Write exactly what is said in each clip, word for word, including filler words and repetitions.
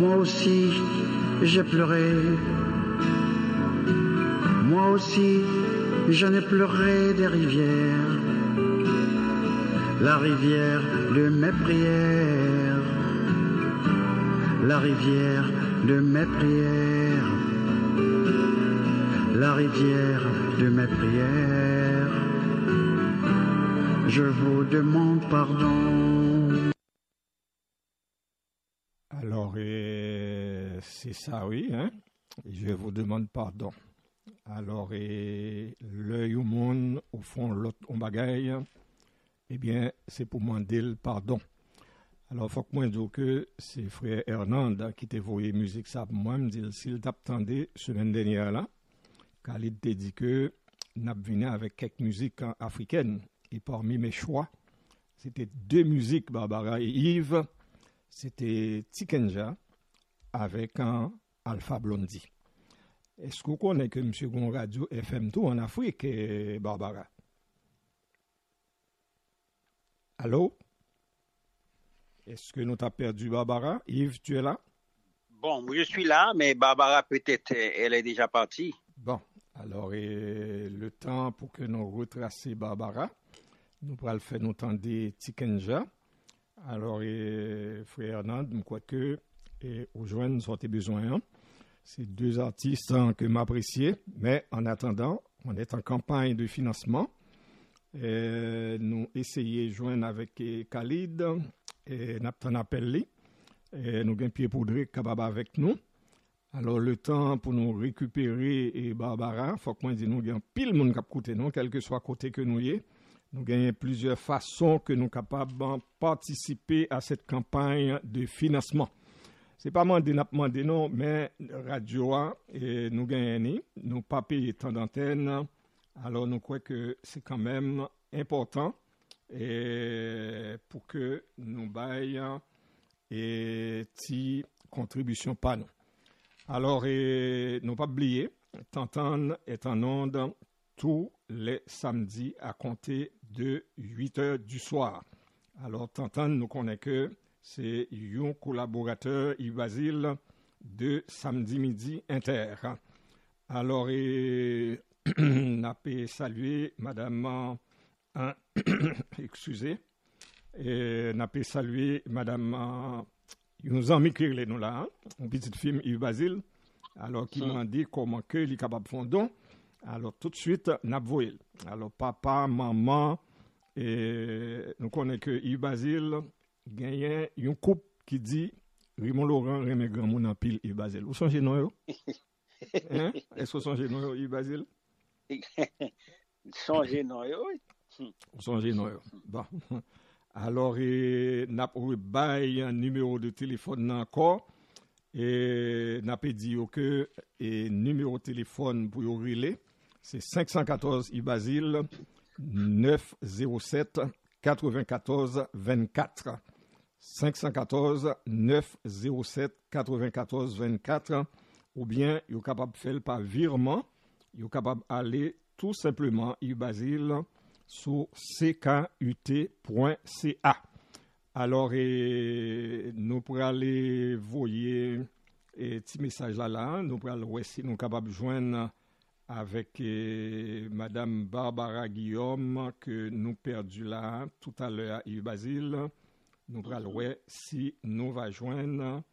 Moi aussi, j'ai pleuré. Moi aussi, j'en ai pleuré des rivières. La rivière de mes prières. La rivière de mes prières. La rivière de mes prières. Je vous demande pardon. Alors, euh, c'est ça, oui, hein? Je vous demande pardon. Alors, et l'œil au monde, au fond, l'autre, on bagaille, eh bien, c'est pour demander le pardon. Alors, il faut que moi dise que c'est frère Hernand qui t'a envoyé musique ça pour moi, me dit s'il t'attendait semaine dernière là, Khalid t'a dit que n'a venu avec quelques musiques africaines et parmi mes choix, c'était deux musiques, Barbara et Yves, c'était Tikenja avec un Alpha Blondy. Est-ce que vous connaissez que M. Gon Radio F M tout en Afrique, Barbara? Allô? Est-ce que nous t'as perdu, Barbara? Yves, tu es là? Bon, je suis là, mais Barbara, peut-être, elle est déjà partie. Bon, alors, et le temps pour que nous retracer Barbara, nous pourrons le faire nous tendre Tikenja. Alors, et, frère Hernand, je crois que et, aux jeunes, nous avons besoin. Hein? C'est deux artistes hein, que m'apprécier, mais en attendant, on est en campagne de financement. Et nous essayons de joindre avec et, Khalid et Napton Appelli. Et nous avons pied poudré Kababa avec nous. Alors, le temps pour nous récupérer et Barbara, il faut que moi dise nous avons pile de monde qui a coûté, non, quel que soit côté que nous y est. Nous avons plusieurs façons que nous sommes capables de participer à cette campagne de financement. Ce n'est pas moi de demander non, mais radio et nous gagnons, nous pas payer tant d'antennes. Alors nous croyons que c'est quand même important et pour que nous baillons et ti contribution pas nous. Alors et nous pas oublier, Tantan est en onde tous les samedis à compter de huit heures du soir. Alors Tantan nous connaît que c'est un collaborateur, Yves Basile, de Samedi Midi Inter. Alors, et, n'a pas salué Madame, hein, excusez, et n'a pas salué Madame, il nous a mis les nous là, hein, un petit film Yves Basile, alors qui m'a dit comment que il est capable de faire don. Alors, tout de suite, n'a pas vu. Alors, papa, maman, et nous connaissons que Yves Basile, gagne un couple qui dit Raymond Laurent remet grand monde en pile et Basile. Vous songez non yo? Hein? Est-ce que vous songez non yo, Basile? Songez non yo? Vous songez non yo? Bon. Alors, et n'a pas bail un numéro de téléphone encore et n'a pas dit que et numéro de téléphone pour y relais, c'est cinq un quatre Basile neuf zéro sept quatre-vingt-quatorze vingt-quatre. cinq un quatre neuf zéro sept quatre-vingt-quatorze vingt-quatre ou bien vous êtes capable de faire par virement, vous êtes capable d'aller tout simplement Yves Basile sur c k u t point c a. Alors et, nous pourrons aller voyer un petit message là, là nous pourrons voir si nous sommes capables de joindre avec eh, Madame Barbara Guillaume que nous perdu là tout à l'heure à Yves Basile. Nous allons voir si nous va joindre.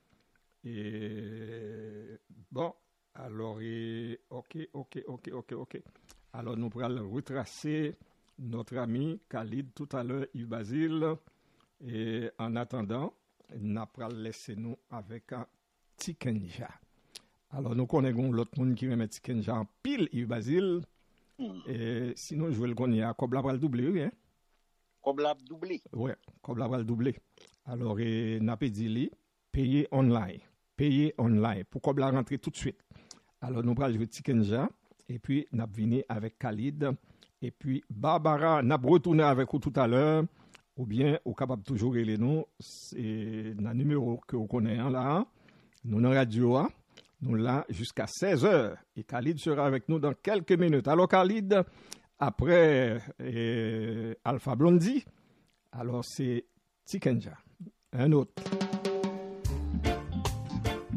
Et bon, alors, et, ok, ok, ok, ok, ok. Alors, nous allons retracer notre ami Khalid tout à l'heure, Yves Basile. Et en attendant, nous allons laisser nous avec un Tikenja. Alors, nous connaissons l'autre monde qui remet Tikenja en pile, Yves Basile. Et sinon, je vais le connaître à Kobla va le doubler, oui, hein? Kobla doublé. Oui, Kobla va le doubler. Alors, n'a pas dit payer online. Payer online. Pour Kobla rentrer tout de suite. Alors, nous allons jouer Tikenja. Et puis, nous allons venir avec Khalid. Et puis, Barbara, nous allons retourner avec vous tout à l'heure. Ou bien, vous êtes capable toujours de les noms. C'est le numéro que vous connaissez là. Nous, dans la radio, nous là jusqu'à seize heures. Et Khalid sera avec nous dans quelques minutes. Alors, Khalid, après euh, Alpha Blondy, alors c'est Tikenja. Un autre.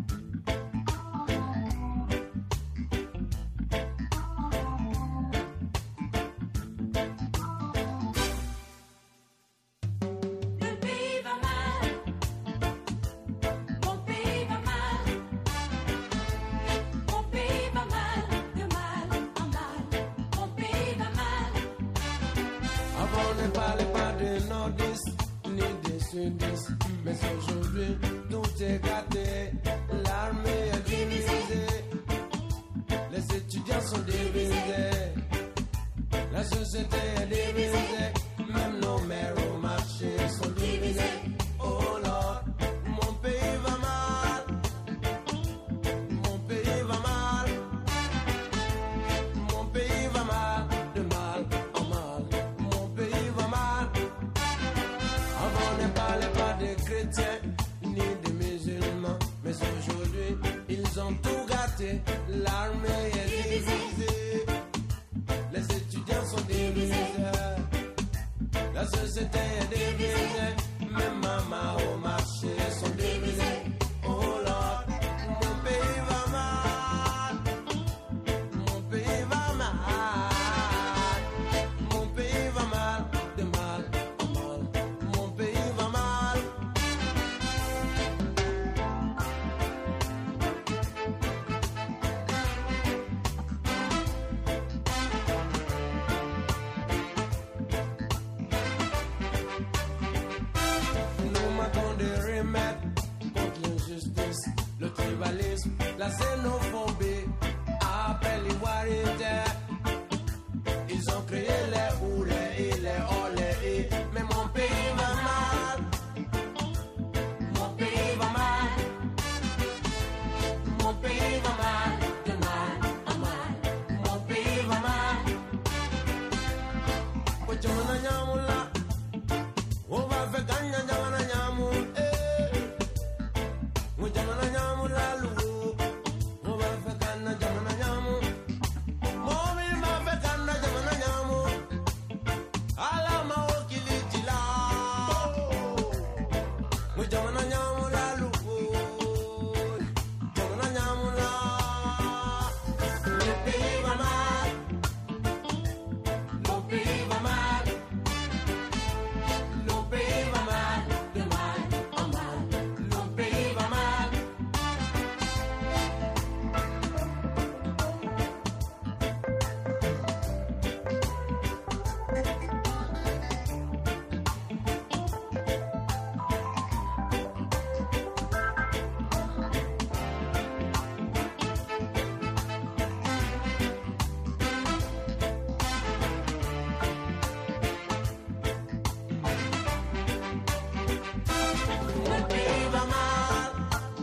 ne parlait pas de nordistes ni des sudistes, mais aujourd'hui tout est gâté. L'armée est divisée, les étudiants sont divisés, la société est divisée, même nos mères au marché sont divisés. Oh Lord, mon pays va mal, mon pays va mal, mon pays va mal, de mal en mal, mon pays va mal. Avant ne parlait pas des chrétiens ni des musulmans, mais aujourd'hui ils ont tout gâté. L'armée est divisée, les étudiants sont divisés, la société est divisée, même maman au marché sont divisés. Oh Lord, mon pays va mal, mon pays va mal, mon pays va mal, de mal en mal, mon pays va mal. Nous manquons de remède contre l'injustice, le tribalisme, la xénophobie, après l'ivoirité. Ils ont créé les oulés et les olés, mais mon pays va mal, mon pays va mal, mon pays va mal, de mal en mal, mon pays va mal. Pochamana nyamula, on va faire gagner jamana nyamul, eh. Pochamana nyamula lu, on va faire gagner jamana nyamul. Momi ma fait gagner jamana nyamul, ala ma okili tila. Pochamana nyamula lu, jamana nyamula. Le pays va mal, le pays va mal. Le pays va mal, de mal en mal, le pays va mal. Le pays va mal,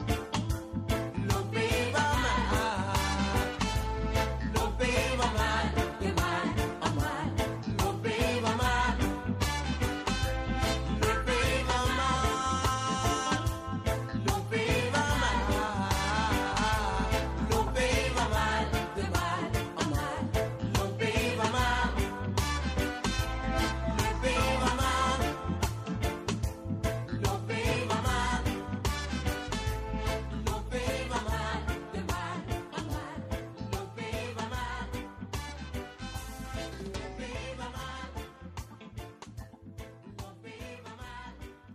le pays va mal, le pays va mal, de mal en mal, le pays va mal, le pays va mal, le pays va mal, le pays va mal, de mal en mal, le pays va mal, le pays va mal, le pays va mal, le pays va mal, de mal en mal, le pays va mal, le pays va mal, le pays va mal,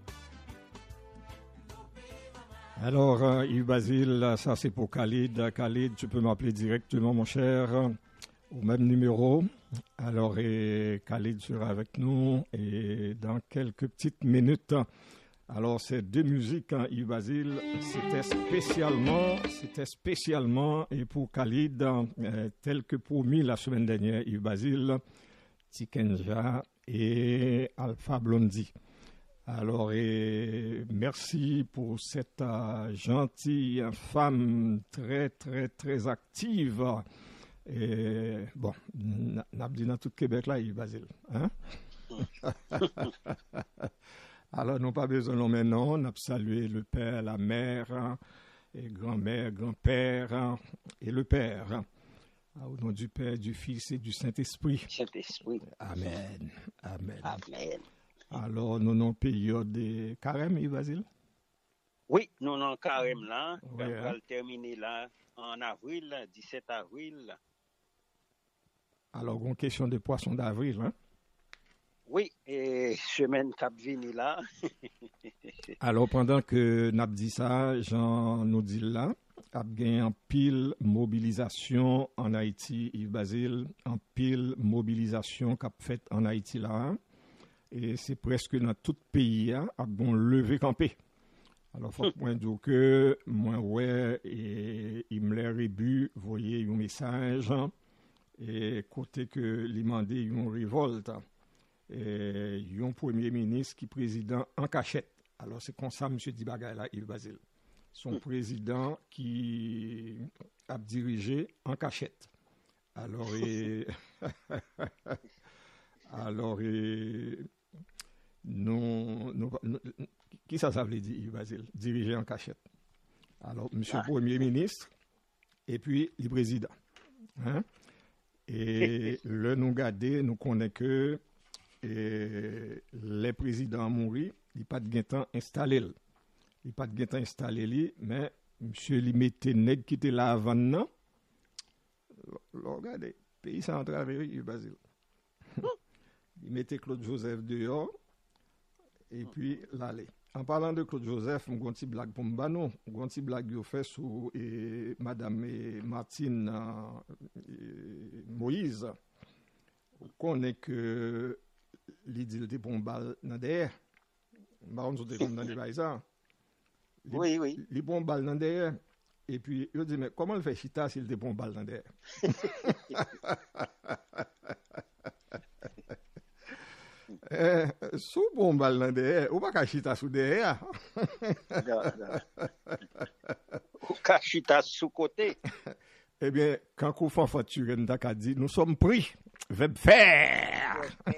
le pays va mal. Alors, euh, Yves Basile, ça c'est pour Khalid. Khalid, tu peux m'appeler directement, mon cher, au même numéro. Alors, et Khalid sera avec nous et dans quelques petites minutes. Alors, ces deux musiques, hein, Yves Basile, c'était spécialement, c'était spécialement et pour Khalid, euh, tel que promis la semaine dernière, Yves Basile, Tikenja et Alpha Blondy. Alors, et merci pour cette euh, gentille femme très, très, très active. Et bon, n'a dit dans tout Québec là, Yves Basile. Hein? Alors, nous n'avons pas besoin de maintenant. On a salué le père, la mère, hein, et grand-mère, grand-père, hein, et le père. Hein. Au nom du Père, du Fils et du Saint-Esprit. Saint-Esprit. Amen. Amen. Amen. Alors, nous avons une période de carême, Yves Basile? Oui, nous avons carême là. Oui, On va hein. le terminer là en avril, dix-sept avril. Alors, une question de poisson d'avril, hein? Oui, et semaine cap vini là. Alors, pendant que nous dit ça, Jean nous dit là, a gagné en pile mobilisation en Haïti, Yves Basile, en pile mobilisation qu'a fait en Haïti là. et c'est presque dans tout pays hein, à bon lever campé. Alors faut point dire que moi ouais et il me l'a rebu, voyez un message hein, et côté que lui mandé une révolte et un premier ministre qui président en cachette. Alors c'est comme ça monsieur dit bagay là Yves Basile. Son président qui a dirigé en cachette. Alors et alors et non, non, non qui ça ça veut dire Yves Basile diriger en cachette. Alors monsieur ah. Premier ministre et puis le président. Hein? Et le nous garder nous connaît que et les présidents mourir, il pas de gain temps installé. Il pas de gain temps installé li, mais monsieur li mettait nèg qui était là avant non. Regardez, pays ça en travers Basile. Il mettait Claude Joseph dehors et puis l'aller. En parlant de Claude Joseph, on gonti blague pour m'bano, on gonti blague yo fait sur et madame et Martine et Moïse. On connaît que li dit le bon bal dans derrière. Baron sote comme dans les baisans. Oui, oui. Les bons balles dans derrière. Et puis, il dit, mais comment le fait Chita s'il des bons balles dans derrière? eh, sous bon balle dans derrière, ou pas qu'à Chita sous derrière? Ou qu'à Chita sous côté? Eh bien, quand on fait facture, on a dit, nous sommes pris. Verbe faire.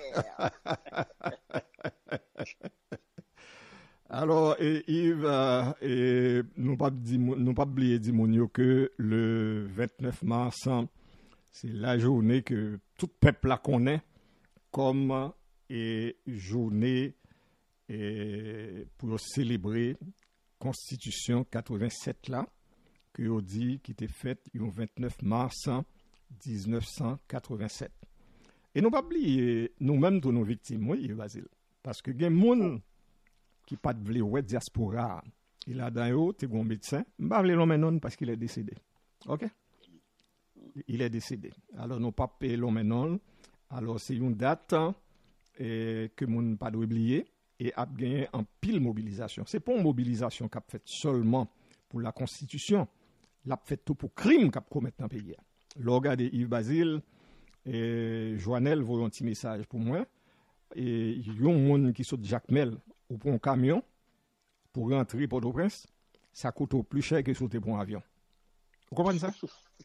Alors, et Yves, euh, et nous pas dit, nous pas oublier dire que le vingt-neuf mars, c'est la journée que tout peuple la connaît comme et journée et pour célébrer Constitution quatre-vingt-sept là que on dit qui était faite le vingt-neuf mars dix-neuf cent quatre-vingt-sept. Et nous pas oublier nous-mêmes tous nos victimes, oui, Basile, parce que gen moun qui pas de ouais diaspora, il a dans yo, t'es bon médecin, m'pa vle l'homme non parce qu'il est décédé. OK? Il est décédé. Alors nous pas payer l'homme non. Alors c'est une date et que moun pas oublier et a gagné en pile mobilisation. C'est pas une mobilisation qu'a fait seulement pour la constitution, l'a fait tout pour crime qu'a commettre dans pays. Le regardez Yves Basile et Joannel voyez un petit message pour moi et il y a un monde qui saute Jacques Mel ou pour un camion pour rentrer Port-au-Prince, ça coûte plus cher que sauter pour un avion. Vous comprenez ça?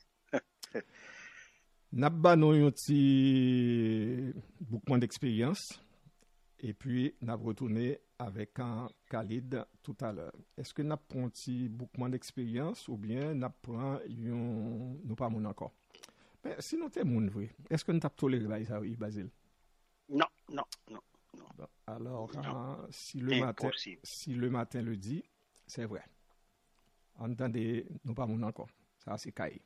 N'a pas un petit bouquin d'expérience et puis n'a retourné avec un Khalid tout à l'heure. Est-ce que n'a pas un petit bouquin d'expérience ou bien n'a pas un nous pas mon encore? Mais si nous t'es mon vrai, est-ce que nous t'as toléré ça Basile? Non, non, non. Bon, alors, euh, si, le matin, si le matin le dit, c'est vrai. Entendez, nous pas mon encore. Ça, c'est caillé.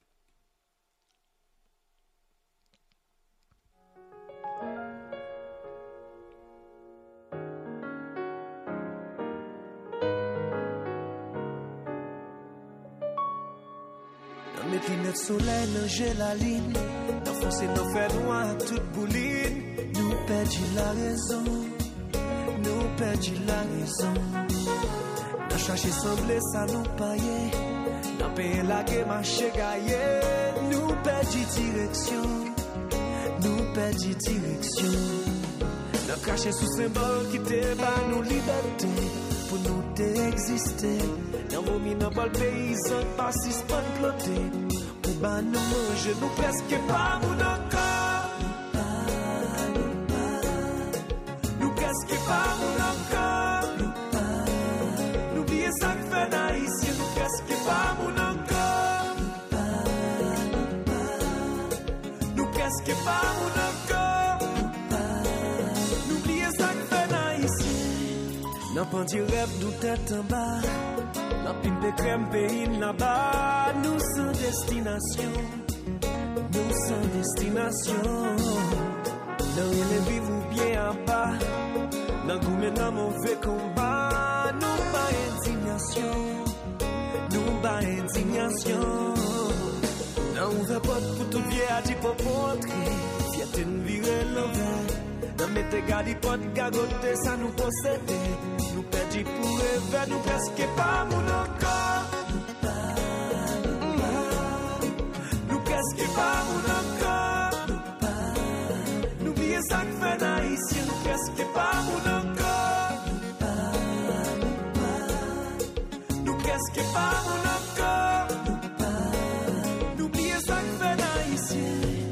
Dans mes lunettes soleil, dans j'ai la ligne. Dans foncé, dans fait noir, toute bouline. Nous perdons la raison, nous perdons la raison. Nous cherchons sembler ça nous payer, nous payons la guerre, marcher gaillé. Nous perdons direction, nous perdons direction. Nous cachons sous symbole qui débat nos libertés pour nous exister. Nous vomis dans le paysan, pas si spot ploté. Pour bas nous manger, nous presque pas mon encore. N'oubliez ça que fait d'Haïtien, nous presque pas mon encore. Nous presque pas mon encore. N'oubliez ça que fait d'Haïtien. N'a pas dit rêve nous tête en bas. N'a pimpe crème pays là-bas. Nous sans destination. Nous sans destination. Dans les vivre bien en bas. Dans tout maintenant mauvais combat, nous pas indignation, nous pas indignation. Dans ouvert porte pour tout bien à dire pour entrer, fierté nous virer l'envers. Dans mettez galipot, gagote, ça nous possède. Nous perdis pour rêver, nous presque pas mon encore. Nous presque pas mon encore. Nous oubliez ça que fait haïtien, nous presque pas mon encore. Nous presque pas mon encore. Nous oubliez ça que fait haïtien.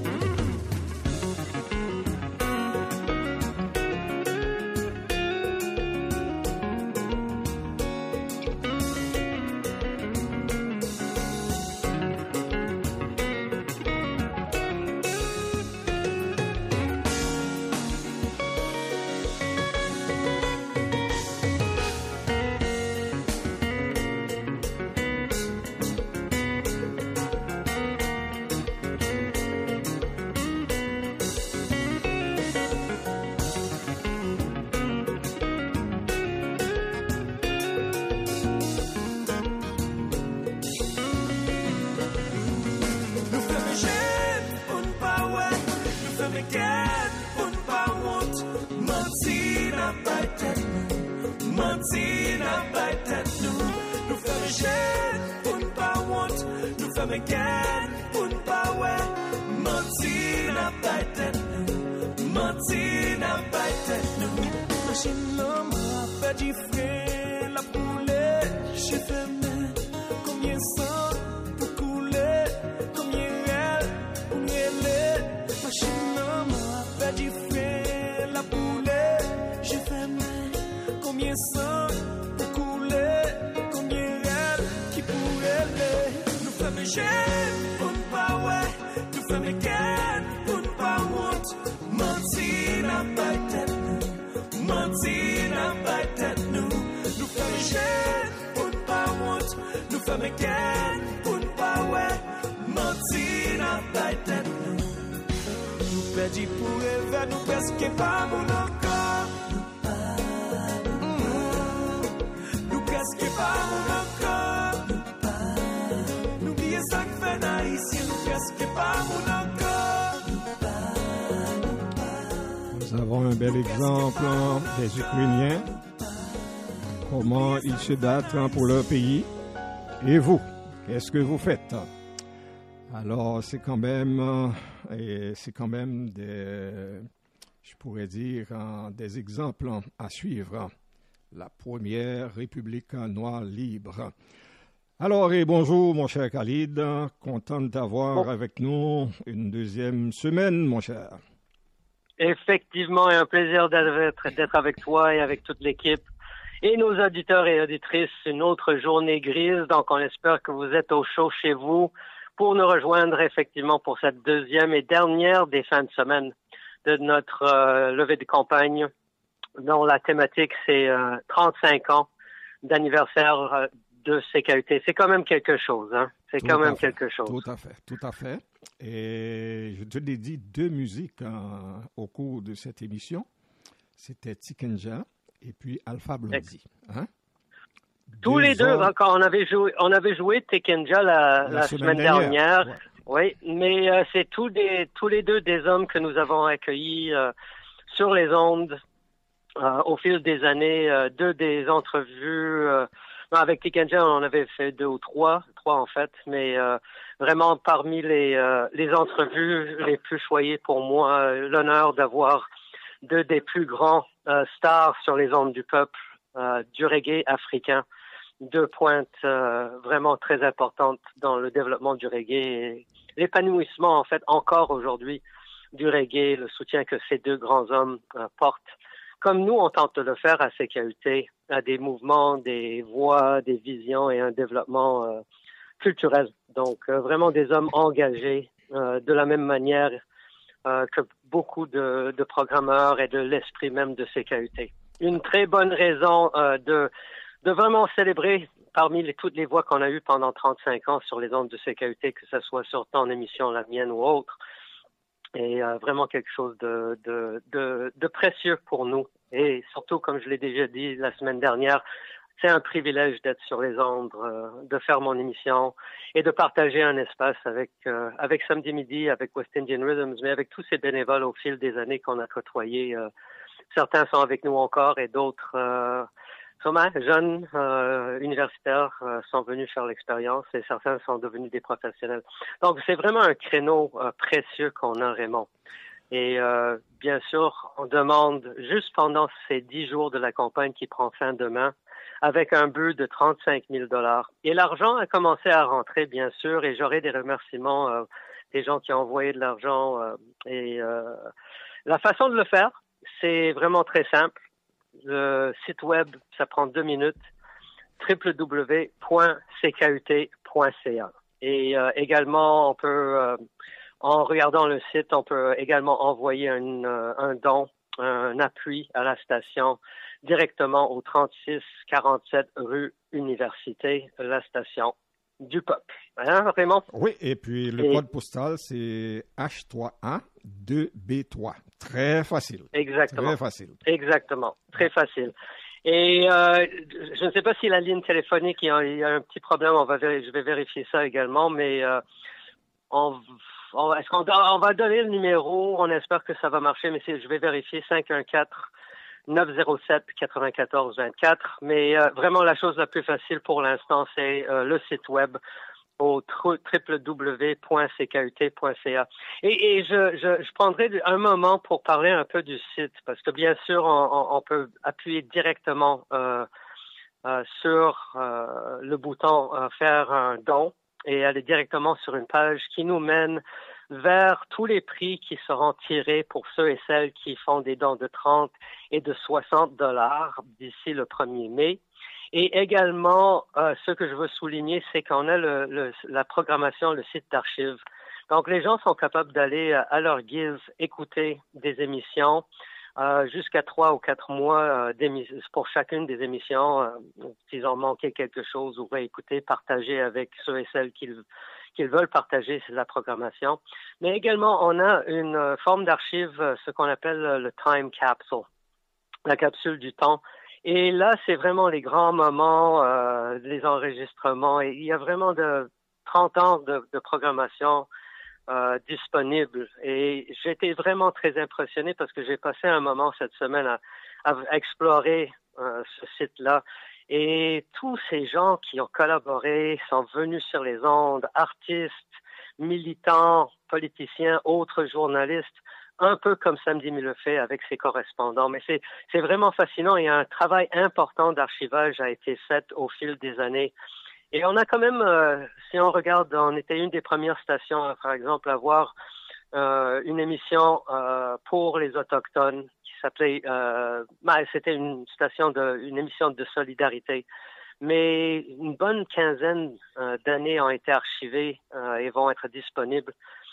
Nous avons un bel exemple des Ukrainiens, comment ils se battent pour leur pays. Et vous, qu'est-ce que vous faites? Alors, c'est quand même, et c'est quand même des, je pourrais dire, des exemples à suivre. La première République noire libre. Alors, et bonjour, mon cher Khalid. Content d'avoir bon. avec nous une deuxième semaine, mon cher. Effectivement, et un plaisir d'être, d'être avec toi et avec toute l'équipe et nos auditeurs et auditrices. Une autre journée grise, donc on espère que vous êtes au chaud chez vous pour nous rejoindre effectivement pour cette deuxième et dernière des fins de semaine de notre euh, levée de campagne, dont la thématique c'est euh, trente-cinq ans d'anniversaire euh, de C K U T. C'est quand même quelque chose, hein. C'est tout quand même fait, quelque chose. Tout à fait, tout à fait. Et je te l'ai dit, deux musiques hein, au cours de cette émission. C'était Tikenja et puis Alpha Blondy. Hein? Tous deux les deux, hommes... encore, on avait joué, on avait joué Tikenja la, la, la semaine, semaine dernière. dernière. Ouais. Oui, mais euh, c'est tous, des, tous les deux des hommes que nous avons accueillis euh, sur les ondes euh, au fil des années. Euh, deux des entrevues... Euh, Non, avec Tikenja, on en avait fait deux ou trois, trois en fait, mais euh, vraiment parmi les euh, les entrevues les plus choyées pour moi, euh, l'honneur d'avoir deux des plus grands euh, stars sur les ondes du peuple, euh, du reggae africain, deux pointes euh, vraiment très importantes dans le développement du reggae et l'épanouissement en fait encore aujourd'hui du reggae, le soutien que ces deux grands hommes euh, portent. Comme nous, on tente de le faire à C K U T, à des mouvements, des voix, des visions et un développement euh, culturel. Donc, euh, vraiment des hommes engagés euh, de la même manière euh, que beaucoup de, de programmeurs et de l'esprit même de C K U T. Une très bonne raison euh, de, de vraiment célébrer parmi les, toutes les voix qu'on a eues pendant trente-cinq ans sur les ondes de C K U T, que ce soit sur ton émission, la mienne ou autre. Et euh, vraiment quelque chose de, de, de, de précieux pour nous. Et surtout, comme je l'ai déjà dit la semaine dernière, c'est un privilège d'être sur les ondes, euh, de faire mon émission et de partager un espace avec euh, avec Samedi Midi, avec West Indian Rhythms, mais avec tous ces bénévoles au fil des années qu'on a côtoyés euh, certains sont avec nous encore et d'autres euh, jeunes euh, universitaires euh, sont venus faire l'expérience et certains sont devenus des professionnels. Donc, c'est vraiment un créneau euh, précieux qu'on a, Raymond. Et euh, bien sûr, on demande juste pendant ces dix jours de la campagne qui prend fin demain, avec un but de trente-cinq mille dollars. Et l'argent a commencé à rentrer, bien sûr, et j'aurai des remerciements euh, des gens qui ont envoyé de l'argent. Euh, et euh, la façon de le faire, c'est vraiment très simple. Le site web, ça prend deux minutes, w w w point c k u t point c a. Et euh, également, on peut, euh, en regardant le site, on peut également envoyer un, euh, un don, un appui à la station directement au trente-six quarante-sept rue Université, la station du peuple. Hein, Raymond? Oui, et puis le et... code postal, c'est H trois A deux B trois. Très facile. Exactement. Très facile. Exactement. Très facile. Et euh, je ne sais pas si la ligne téléphonique, il y a, il y a un petit problème, on va vér- je vais vérifier ça également, mais euh, on, on, est-ce qu'on on va donner le numéro, on espère que ça va marcher, mais c'est, je vais vérifier cinq un quatre neuf zéro sept quatre-vingt-quatorze vingt-quatre. Mais euh, vraiment, la chose la plus facile pour l'instant, c'est euh, le site web au w w w point c k u t point c a. Et, et je, je, je prendrai un moment pour parler un peu du site, parce que bien sûr, on, on peut appuyer directement euh, euh, sur euh, le bouton euh, « Faire un don » et aller directement sur une page qui nous mène vers tous les prix qui seront tirés pour ceux et celles qui font des dons de trente et de soixante dollars d'ici le premier mai. Et également, euh, ce que je veux souligner, c'est qu'on a le, le, la programmation, le site d'archives. Donc, les gens sont capables d'aller à leur guise écouter des émissions euh, jusqu'à trois ou quatre mois euh, d'émissions pour chacune des émissions. Euh, s'ils ont manqué quelque chose ou réécouter, partager avec ceux et celles qui qu'ils veulent partager la programmation. Mais également, on a une forme d'archive, ce qu'on appelle le time capsule, la capsule du temps. Et là, c'est vraiment les grands moments, euh, les enregistrements. Et il y a vraiment de trente ans de, de programmation euh, disponible. Et j'étais vraiment très impressionné parce que j'ai passé un moment cette semaine à, à explorer euh, ce site-là. Et tous ces gens qui ont collaboré sont venus sur les ondes, artistes, militants, politiciens, autres journalistes, un peu comme Samedi le fait avec ses correspondants. Mais c'est, c'est vraiment fascinant et un travail important d'archivage a été fait au fil des années. Et on a quand même, euh, si on regarde, on était une des premières stations, par exemple, à avoir euh, une émission euh, pour les Autochtones qui s'appelait, euh, bah, c'était une station de, une émission de solidarité. Mais une bonne quinzaine euh, d'années ont été archivées euh, et vont être disponibles.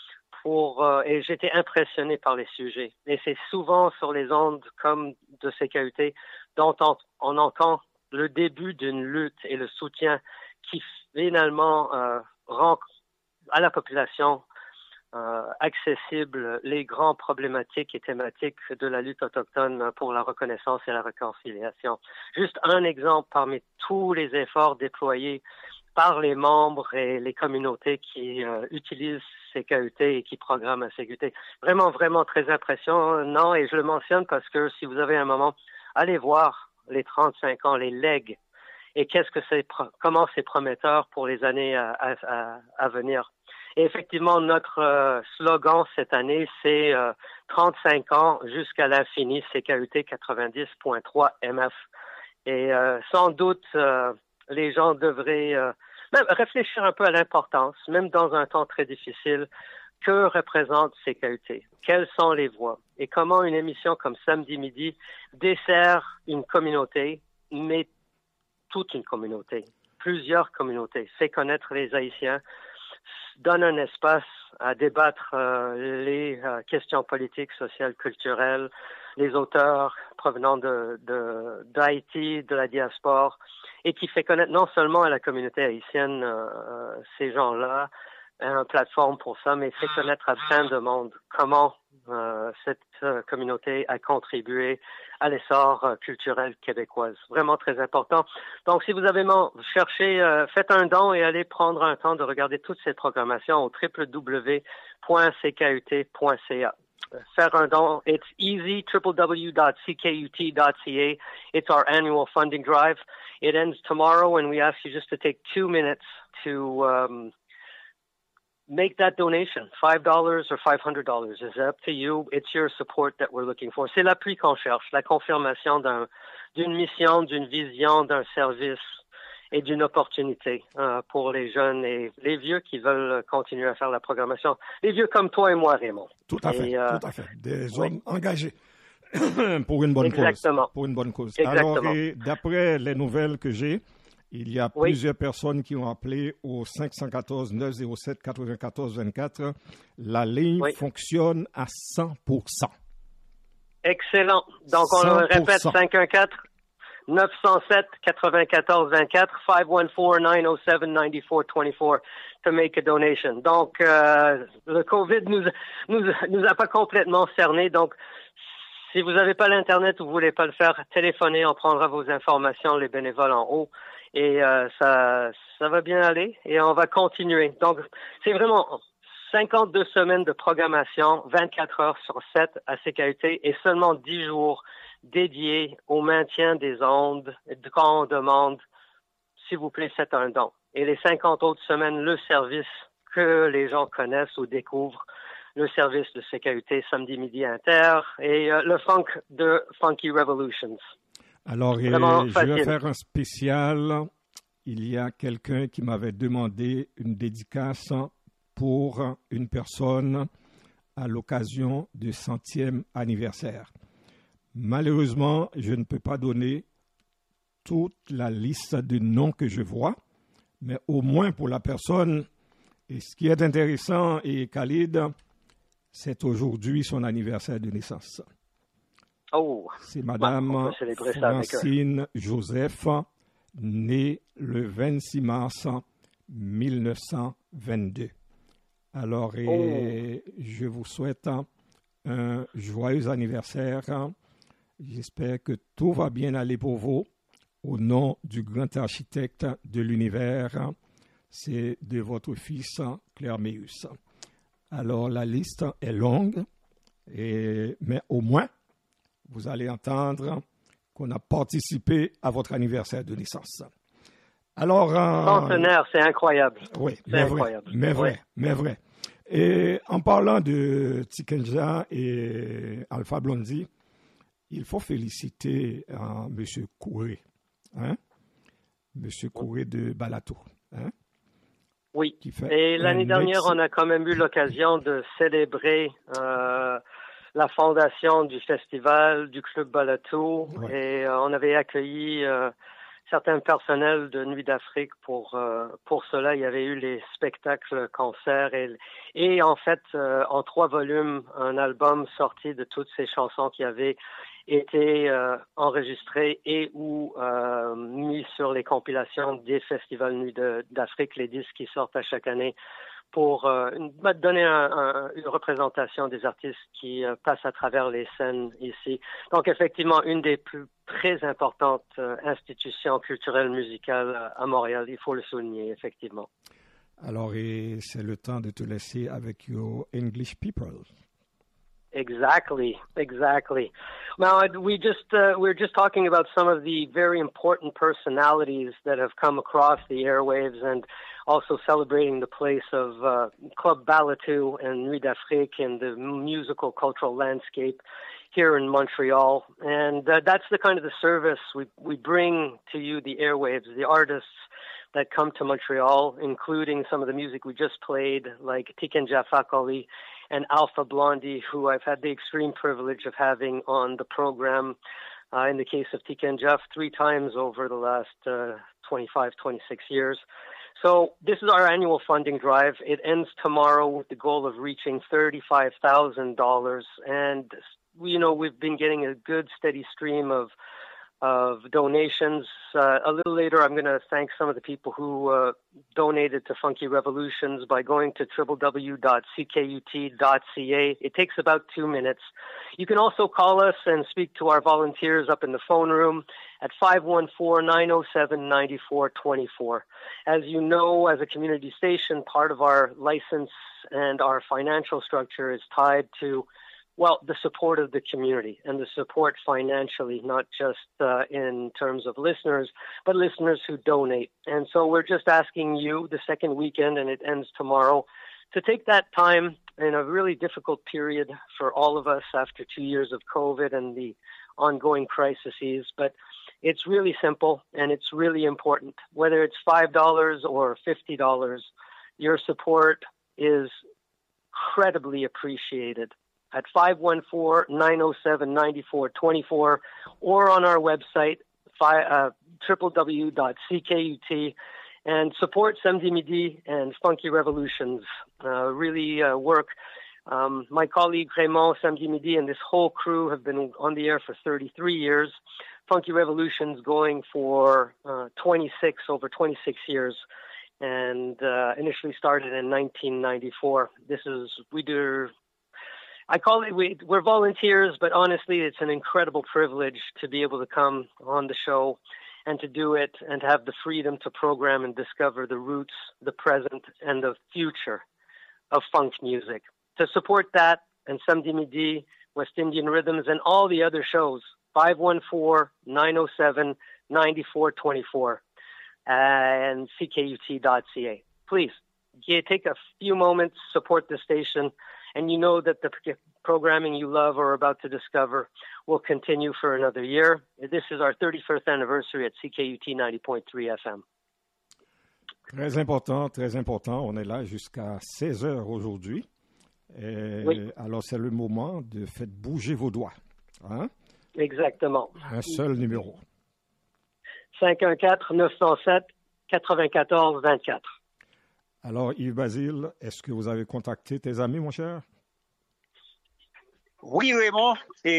Pour, euh, et j'étais impressionné par les sujets. Et c'est souvent sur les ondes comme de C K U T dont on, on entend le début d'une lutte et le soutien qui finalement euh, rend à la population euh, accessible les grandes problématiques et thématiques de la lutte autochtone pour la reconnaissance et la réconciliation. Juste un exemple parmi tous les efforts déployés par les membres et les communautés qui euh, utilisent C K U T et qui programment à C K U T. Vraiment, vraiment très impressionnant. Et je le mentionne parce que si vous avez un moment, allez voir les trente-cinq ans, les legs, et qu'est-ce que c'est, comment c'est prometteur pour les années à, à, à venir. Et effectivement, notre euh, slogan cette année, c'est euh, trente-cinq ans jusqu'à l'infini, C K U T quatre-vingt-dix point trois M F. Et euh, sans doute, euh, les gens devraient euh, même réfléchir un peu à l'importance, même dans un temps très difficile, que représente C K U T? Quelles sont les voix? Et comment une émission comme Samedi Midi dessert une communauté, mais toute une communauté, plusieurs communautés, fait connaître les Haïtiens, donne un espace à débattre euh, les euh, questions politiques, sociales, culturelles, les auteurs provenant de, de, d'Haïti, de la diaspora, et qui fait connaître non seulement à la communauté haïtienne euh, ces gens-là, une plateforme pour ça, mais fait connaître à plein de monde comment euh, cette euh, communauté a contribué à l'essor euh, culturel québécois. Vraiment très important. Donc, si vous avez cherché, euh, faites un don et allez prendre un temps de regarder toute cette programmation au w w w point c k u t point c a. faire un don. It's easy, w w w dot c k u t dot c a. It's our annual funding drive. It ends tomorrow, and we ask you just to take two minutes to um, make that donation. five dollars or five hundred dollars is up to you. It's your support that we're looking for. C'est l'appui qu'on cherche, la confirmation d'un, d'une mission, d'une vision, d'un service et d'une opportunité euh, pour les jeunes et les vieux qui veulent continuer à faire la programmation. Les vieux comme toi et moi, Raymond. Tout à fait, et, euh, tout à fait. Des hommes oui. engagés pour une bonne Exactement. cause. Pour une bonne cause. Exactement. Alors, et d'après les nouvelles que j'ai, il y a oui. plusieurs personnes qui ont appelé au cinq un quatre neuf zéro sept quatre-vingt-quatorze vingt-quatre. La ligne oui. fonctionne à cent pour cent. Excellent. Donc, on le répète, cinq un quatre neuf zéro sept quatre-vingt-quatorze vingt-quatre, five one four nine zero seven nine four two four to make a donation. Donc, euh, le COVID nous, nous, nous a pas complètement cernés. Donc, si vous n'avez pas l'Internet ou vous voulez pas le faire, téléphonez, on prendra vos informations, les bénévoles en haut. Et euh, ça, ça va bien aller et on va continuer. Donc, c'est vraiment cinquante-deux semaines de programmation, vingt-quatre heures sur sept à C K U T et seulement dix jours dédiés au maintien des ondes quand on demande, s'il vous plaît, faites un don. Et les cinquante autres semaines, le service que les gens connaissent ou découvrent, le service de C K U T samedi midi inter et euh, le funk de Funky Revolutions. Alors, euh, je vais faire un spécial. Il y a quelqu'un qui m'avait demandé une dédicace pour une personne à l'occasion du centième anniversaire. Malheureusement, je ne peux pas donner toute la liste de noms que je vois, mais au moins pour la personne, et ce qui est intéressant, et Khalid, c'est aujourd'hui son anniversaire de naissance. Oh, c'est Madame Francine Joseph, née le vingt-six mars mille neuf cent vingt-deux. Alors, et oh. je vous souhaite un joyeux anniversaire. J'espère que tout va bien aller pour vous. Au nom du grand architecte de l'univers, c'est de votre fils Claire Méus. Alors, la liste est longue, et, mais au moins, vous allez entendre qu'on a participé à votre anniversaire de naissance. Alors, euh, centenaire, c'est incroyable. Oui, c'est mais incroyable. vrai, mais vrai, oui. mais vrai. Et en parlant de Tikenja et Alpha Blondy, il faut féliciter euh, M. Kouré, hein? M. Kouré de Balato. Hein? Oui, et l'année dernière, ex... on a quand même eu l'occasion de célébrer euh, la fondation du festival du Club Balato, ouais. et euh, on avait accueilli euh, certains personnels de Nuit d'Afrique pour euh, pour cela. Il y avait eu les spectacles, concerts et, et en fait, euh, en trois volumes, un album sorti de toutes ces chansons qui avaient été euh, enregistrées et ou euh, mis sur les compilations des festivals Nuit de, d'Afrique, les disques qui sortent à chaque année, pour euh, donner un, un, une représentation des artistes qui euh, passent à travers les scènes ici. Donc, effectivement, une des plus très importantes euh, institutions culturelles musicales à Montréal, il faut le souligner, effectivement. Alors, et c'est le temps de te laisser avec your English people. Exactly, exactly. Now, we just uh, we're just talking about some of the very important personalities that have come across the airwaves, and also celebrating the place of uh, Club Balatou and Nuit d'Afrique and the musical cultural landscape here in Montreal. And uh, that's the kind of the service we we bring to you, the airwaves, the artists that come to Montreal, including some of the music we just played, like Tikenja Fakoli and Alpha Blondy, who I've had the extreme privilege of having on the program, uh, in the case of Tikenja, three times over the last uh, twenty-five, twenty-six years. So this is our annual funding drive. It ends tomorrow with the goal of reaching thirty-five thousand dollars. And, you know, we've been getting a good, steady stream of of donations. Uh, a little later, I'm going to thank some of the people who uh, donated to Funky Revolutions by going to w w w dot c k u t dot c a. It takes about two minutes. You can also call us and speak to our volunteers up in the phone room at five one four nine zero seven nine four two four. As you know, as a community station, part of our license and our financial structure is tied to well, the support of the community and the support financially, not just uh, in terms of listeners, but listeners who donate. And so we're just asking you the second weekend, and it ends tomorrow, to take that time in a really difficult period for all of us after two years of COVID and the ongoing crises. But it's really simple and it's really important. Whether it's five dollars or fifty dollars, your support is incredibly appreciated at five one four, nine oh seven, nine four two four or on our website, uh, w w w dot c k u t, and support Samedi Midi and Funky Revolutions. Uh, really uh, work. Um, my colleague Raymond, Samedi Midi, and this whole crew have been on the air for thirty-three years. Funky Revolutions going for uh, twenty-six, over twenty-six years, and uh, initially started in nineteen ninety-four. This is, we do, I call it, we, we're volunteers, but honestly, it's an incredible privilege to be able to come on the show and to do it and have the freedom to program and discover the roots, the present, and the future of funk music. To support that and Samedi Midi, West Indian Rhythms, and all the other shows, five one four, nine oh seven, nine four two four and c k u t dot c a. Please, yeah, take a few moments, support the station, and you know that the programming you love or are about to discover will continue for another year. This is our thirty-first anniversary at C K U T ninety point three F M. Très important, très important. On est là jusqu'à seize heures aujourd'hui. Et oui. Alors, c'est le moment de faire bouger vos doigts. Hein? Exactement. Un seul numéro. cinq un quatre, neuf zéro sept, neuf quatre deux-quatre. Alors, Yves Basile, est-ce que vous avez contacté tes amis, mon cher? Oui, Raymond.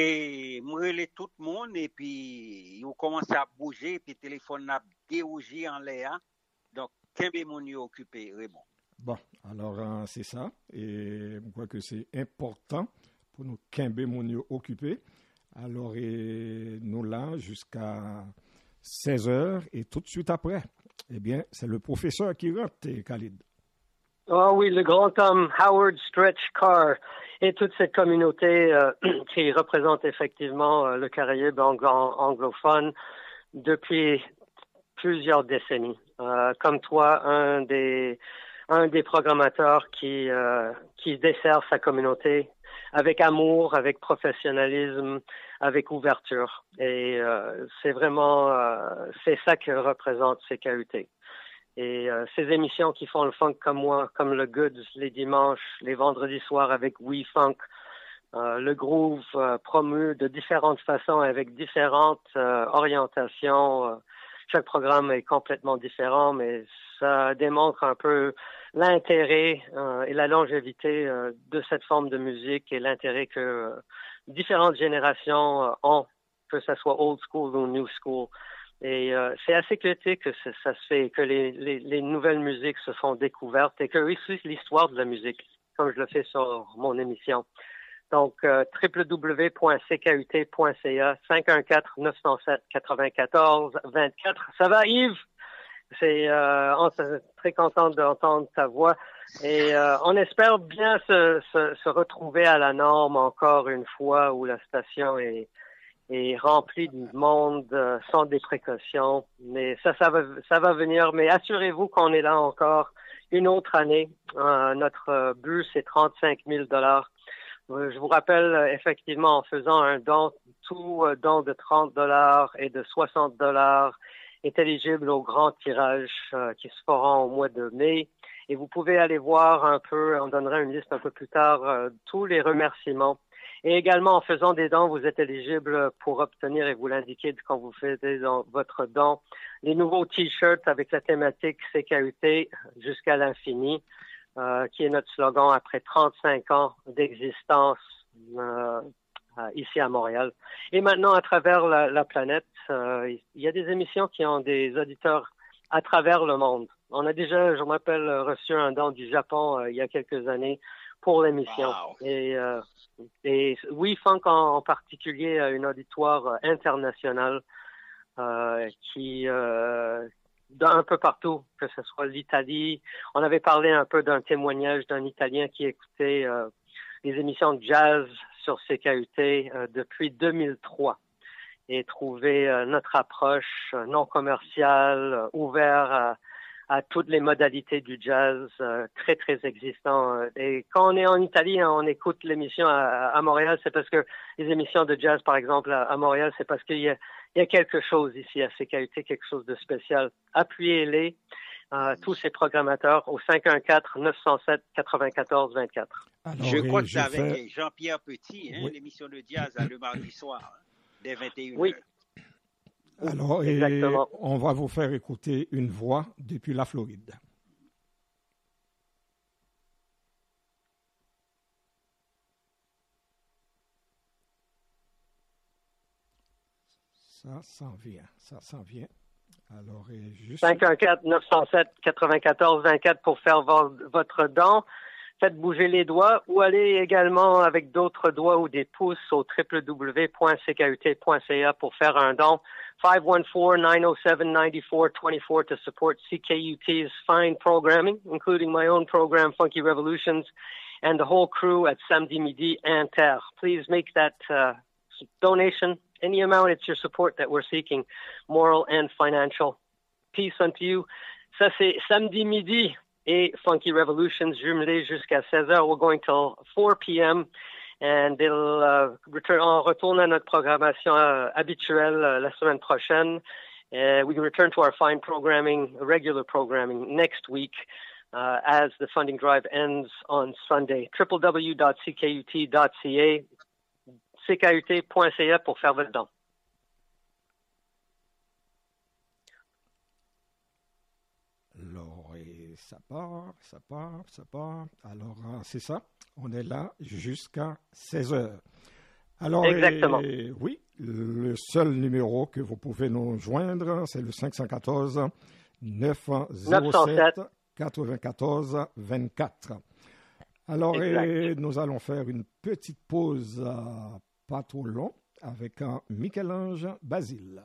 Et moi, relais tout le monde, et puis, ils ont commencé à bouger, puis le téléphone a dérougé en l'air. Donc, Kembe mon yo occupé, Raymond. Bon, alors, hein, c'est ça. Et je crois que c'est important pour nous Kembe mon yo occupé. Alors, et nous là jusqu'à seize heures, et tout de suite après, eh bien, c'est le professeur qui rentre, Khalid. Oh oui, le grand homme Howard Stretch Carr et toute cette communauté euh, qui représente effectivement euh, le Caraïbe anglo- anglophone depuis plusieurs décennies. Euh, comme toi, un des un des programmateurs qui euh, qui dessert sa communauté avec amour, avec professionnalisme, avec ouverture. Et euh, c'est vraiment euh, c'est ça que représente C K U T. Et euh, ces émissions qui font le funk comme moi, comme le Goods les dimanches, les vendredis soirs avec We Funk, euh, le groove euh, promu de différentes façons avec différentes euh, orientations. Euh, chaque programme est complètement différent, mais ça démontre un peu l'intérêt euh, et la longévité euh, de cette forme de musique et l'intérêt que euh, différentes générations euh, ont, que ce soit old school ou new school. Et euh, c'est assez critique que ça, ça se fait, que les, les, les nouvelles musiques se font découvertes et que aussi l'histoire de la musique, comme je le fais sur mon émission. Donc, euh, w w w point c k u t point c a, cinq un quatre, neuf zéro sept, neuf quatre deux-quatre. Ça va, Yves? C'est euh, on est très content d'entendre ta voix. Et euh, on espère bien se, se, se retrouver à la norme encore une fois où la station est est rempli de monde euh, sans des précautions. Mais ça, ça va, ça va venir. Mais assurez-vous qu'on est là encore une autre année. Euh, notre euh, but, c'est trente-cinq mille dollars. Euh, je vous rappelle, euh, effectivement, en faisant un don, tout euh, don de trente dollars et de soixante dollars est éligible au grand tirage euh, qui se fera au mois de mai. Et vous pouvez aller voir un peu, on donnera une liste un peu plus tard, euh, tous les remerciements. Et également, en faisant des dons, vous êtes éligible pour obtenir, et vous l'indiquez quand vous faites votre don, les nouveaux T-shirts avec la thématique C K U T jusqu'à l'infini, euh, qui est notre slogan après trente-cinq ans d'existence euh, ici à Montréal. Et maintenant, à travers la, la planète, euh, il y a des émissions qui ont des auditeurs à travers le monde. On a déjà, je me rappelle, reçu un don du Japon euh, il y a quelques années pour l'émission. Wow. Et, euh, et We Funk en, en particulier a une auditoire euh, internationale euh, qui euh, d'un peu partout, que ce soit l'Italie. On avait parlé un peu d'un témoignage d'un Italien qui écoutait euh, les émissions de jazz sur C K U T euh, depuis deux mille trois et trouver euh, notre approche euh, non commerciale, euh, ouverte à, à toutes les modalités du jazz, euh, très, très existant. Et quand on est en Italie, hein, on écoute l'émission à, à Montréal, c'est parce que les émissions de jazz, par exemple, à, à Montréal, c'est parce qu'il y a, il y a quelque chose ici à C K U T, quelque chose de spécial. Appuyez-les. Euh, tous ces programmateurs au cinq un quatre, neuf zéro sept, quatre-vingt-quatorze vingt-quatre. Alors, je crois que c'est avec fais... Jean-Pierre Petit, hein, oui. l'émission de jazz à le mardi soir, hein, dès vingt et une heures. Oui. Alors, et on va vous faire écouter une voix depuis la Floride. Ça s'en vient, ça s'en vient. Alors, juste... cinq un quatre, neuf zéro sept, quatre-vingt-quatorze vingt-quatre pour faire vo- votre don. Faites bouger les doigts ou allez également avec d'autres doigts ou des pouces au w w w point c k u t point c a pour faire un don. five one four, nine zero seven, nine four two four to support C K U T's fine programming, including my own program, Funky Revolutions, and the whole crew at Samedi Midi Inter. Please make that uh, donation. Any amount, it's your support that we're seeking, moral and financial. Peace unto you. Ça, c'est Samedi Midi et Funky Revolutions, jumelé jusqu'à seize heures. We're going till four p.m. And it'll uh, return, on retourne à notre programmation uh, habituelle uh, la semaine prochaine. Uh, we can return to our fine programming, regular programming next week uh, as the funding drive ends on Sunday. w w w dot c k u t dot c a c k u t point c a pour faire votre don. Alors, et ça part, ça part, ça part. Alors, c'est ça. On est là jusqu'à seize heures. Alors, exactement. Et, oui, le seul numéro que vous pouvez nous joindre, c'est le cinq un quatre, neuf zéro sept, quatre-vingt-quatorze vingt-quatre. Alors, et nous allons faire une petite pause euh, pas trop long avec un Michel-Ange Basile.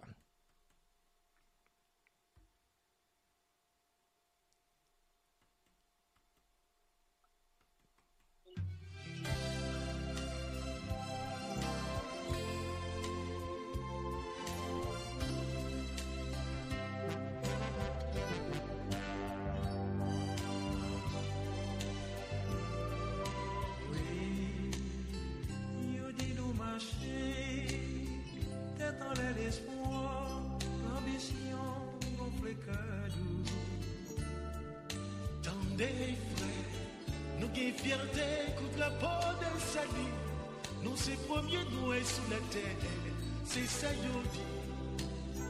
Fierté contre la peau de salut, nous c'est premier noué sous la terre, c'est ça yo dit.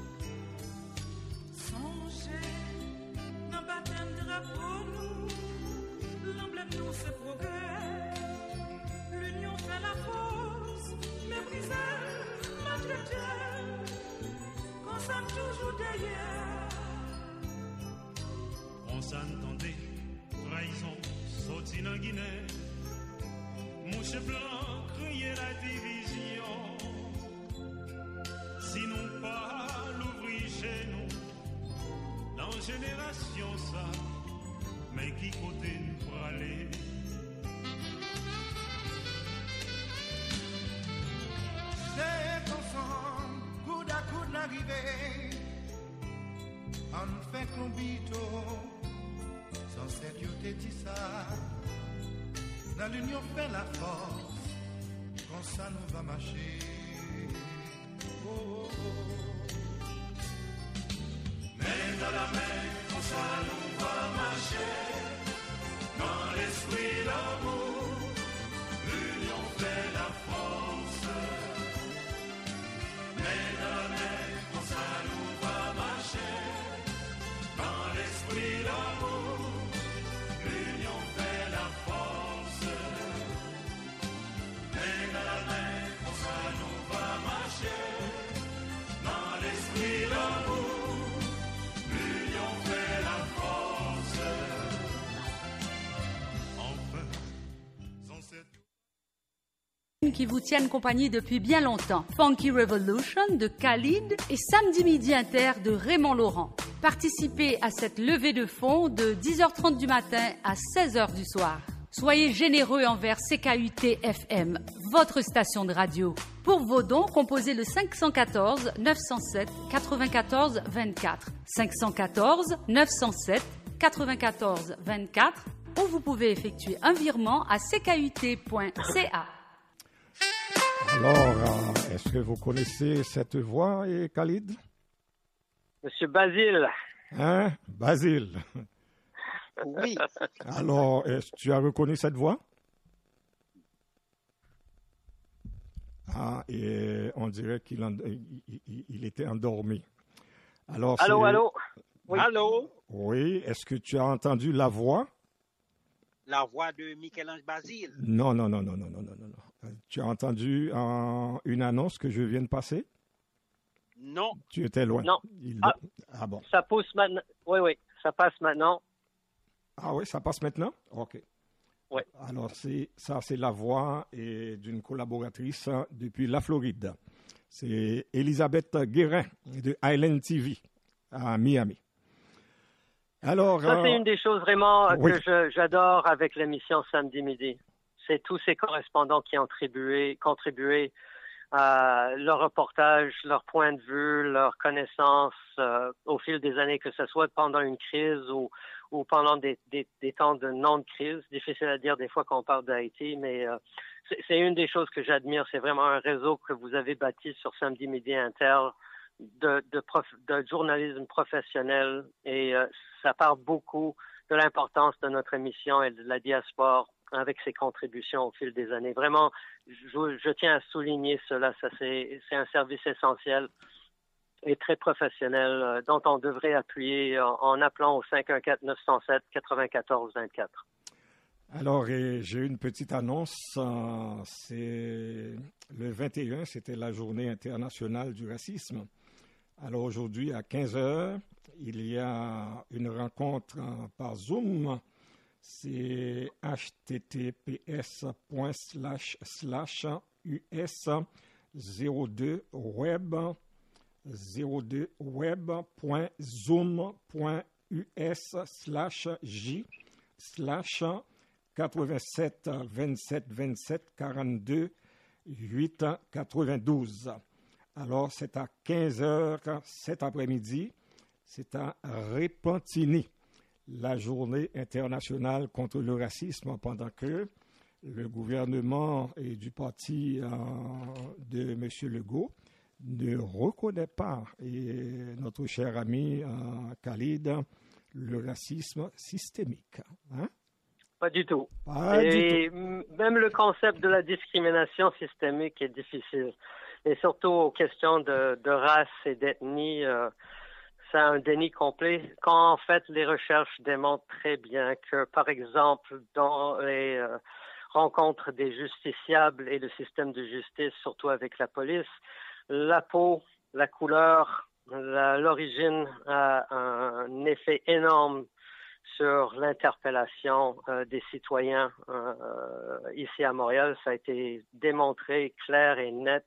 Songez, dans baptême drapeau nous, l'emblème nous c'est progrès. L'union fait la force, mais briser, maltraiter, qu'on s'aime toujours derrière. On s'entendait, trahison. Sorti dans Guinée, mouche blanc criait la division. Si nous pas l'ouvrir chez nous, dans génération ça, mais qui côté nous pour aller? C'est ensemble, coude à coude l'arrivée, on fait combito. Sans cette yoté dit ça, dans l'union fait la force, quand ça nous va marcher. Oh, oh, oh. Mais dans la main, quand ça nous va marcher, dans l'esprit d'amour, l'union fait la force. Mais dans la main, quand ça nous va marcher, dans l'esprit d'amour. Qui vous tiennent compagnie depuis bien longtemps. Funky Revolution de Khalid et Samedi Midi Inter de Raymond Laurent. Participez à cette levée de fonds de dix heures trente du matin à seize heures du soir. Soyez généreux envers C K U T F M, votre station de radio. Pour vos dons, composez le cinq un quatre neuf zéro sept quatre-vingt-quatorze vingt-quatre. cinq un quatre neuf zéro sept quatre-vingt-quatorze vingt-quatre ou vous pouvez effectuer un virement à c k u t point c a. Alors, euh, est-ce que vous connaissez cette voix, et Khalid? Monsieur Basile. Hein, Basile? Oui. Alors, est-ce que tu as reconnu cette voix? Ah, et on dirait qu'il en- il, il- il était endormi. Alors, Allô, c'est- allô? Oui. Allô, Oui, est-ce que tu as entendu la voix? la voix de Michel-Ange Basile. Non, non, non, non, non, non, non, non. non. Tu as entendu euh, une annonce que je viens de passer? Non, Tu étais loin. Non. Il- Ah. ah bon. Ça pousse maintenant. Oui, oui, ça passe maintenant. Ah oui, ça passe maintenant? OK. Ouais. Alors, c'est, ça, c'est la voix et d'une collaboratrice hein, depuis la Floride. C'est Elisabeth Guérin de Island T V à Miami. Alors, Ça, c'est euh, une des choses vraiment euh, oui. que je- j'adore avec l'émission Samedi Midi. C'est tous ces correspondants qui ont contribué, contribué à leur reportage, leur point de vue, leur connaissance euh, au fil des années, que ce soit pendant une crise ou, ou pendant des, des, des temps de non-crise. Difficile à dire des fois quand on parle d'Haïti, mais euh, c'est, c'est une des choses que j'admire. C'est vraiment un réseau que vous avez bâti sur Samedi Midi Inter de, de, prof, de journalisme professionnel et euh, ça parle beaucoup de l'importance de notre émission et de la diaspora avec ses contributions au fil des années. Vraiment, je, je tiens à souligner cela. Ça, c'est, c'est un service essentiel et très professionnel euh, dont on devrait appuyer en, en appelant au cinq un quatre neuf zéro sept quatre-vingt-quatorze vingt-quatre. alors et j'ai une petite annonce. euh, c'est le vingt et un, c'était la journée internationale du racisme. Alors aujourd'hui, à quinze heures, il y a une rencontre euh, par Zoom. C'est h t t p s point slash slash u s zéro deux web zéro deux web point zoom point u s slash j slash quatre-vingt-sept vingt-sept vingt-sept quarante-deux huit quatre-vingt-douze. Alors, c'est à quinze heures cet après-midi. C'est à Repentigny, la journée internationale contre le racisme, pendant que le gouvernement et du parti euh, de M. Legault ne reconnaît pas, et notre cher ami euh, Khalid, le racisme systémique. Hein? Pas du tout. Pas du Et m- même le concept de la discrimination systémique est difficile. Et surtout aux questions de, de race et d'ethnie, euh, c'est un déni complet. Quand en fait les recherches démontrent très bien que, par exemple, dans les euh, rencontres des justiciables et le système de justice, surtout avec la police, la peau, la couleur, la- l'origine a un effet énorme sur l'interpellation euh, des citoyens euh, ici à Montréal. Ça a été démontré clair et net.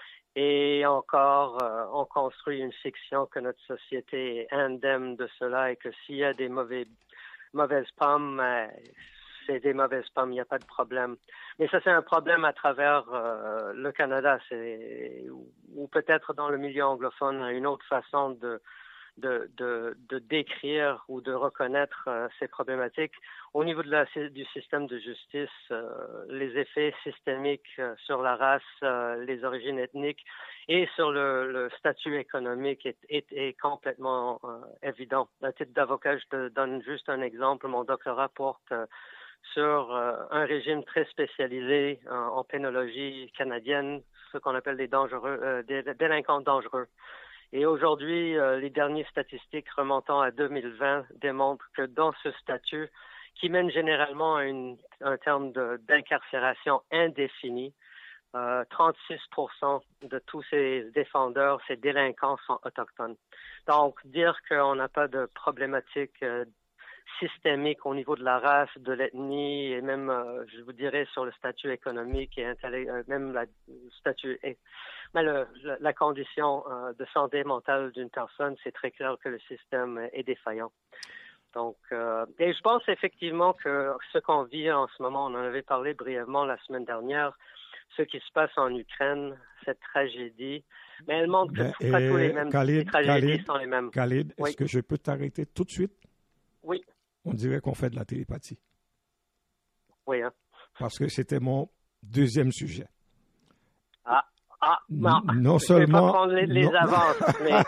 Et encore, euh, on construit une fiction que notre société est indemne de cela et que s'il y a des mauvais, mauvaises pommes, euh, c'est des mauvaises pommes, il n'y a pas de problème. Mais ça, c'est un problème à travers euh, le Canada, c'est, ou, ou peut-être dans le milieu anglophone, une autre façon de De, de, de décrire ou de reconnaître euh, ces problématiques. Au niveau de la, du système de justice, euh, les effets systémiques euh, sur la race, euh, les origines ethniques et sur le, le statut économique est, est, est complètement euh, évident. À titre d'avocat, je te donne juste un exemple. Mon doctorat porte euh, sur euh, un régime très spécialisé en, en pénologie canadienne, ce qu'on appelle des dangereux, euh, des délinquants dangereux. Et aujourd'hui, euh, les dernières statistiques remontant à deux mille vingt démontrent que dans ce statut, qui mène généralement à une, un terme de, d'incarcération indéfinie, euh, trente-six pour cent de tous ces défendeurs, ces délinquants sont autochtones. Donc, dire qu'on n'a pas de problématique euh, systémique au niveau de la race, de l'ethnie et même, euh, je vous dirais, sur le statut économique et intellect, euh, même la, le statut, mais le, la, la condition euh, de santé mentale d'une personne, c'est très clair que le système est défaillant. Donc, euh, et je pense effectivement que ce qu'on vit en ce moment, on en avait parlé brièvement la semaine dernière, ce qui se passe en Ukraine, cette tragédie, mais elle montre que Ben, c'est pas tous les mêmes, Khalid, les tragédies Khalid, sont les mêmes. Khalid, Oui. est-ce que je peux t'arrêter tout de suite? Oui, On dirait qu'on fait de la télépathie. oui. Hein. Parce que c'était mon deuxième sujet. Ah, ah, non, non je seulement... vais pas prendre les, les non, avances, mais...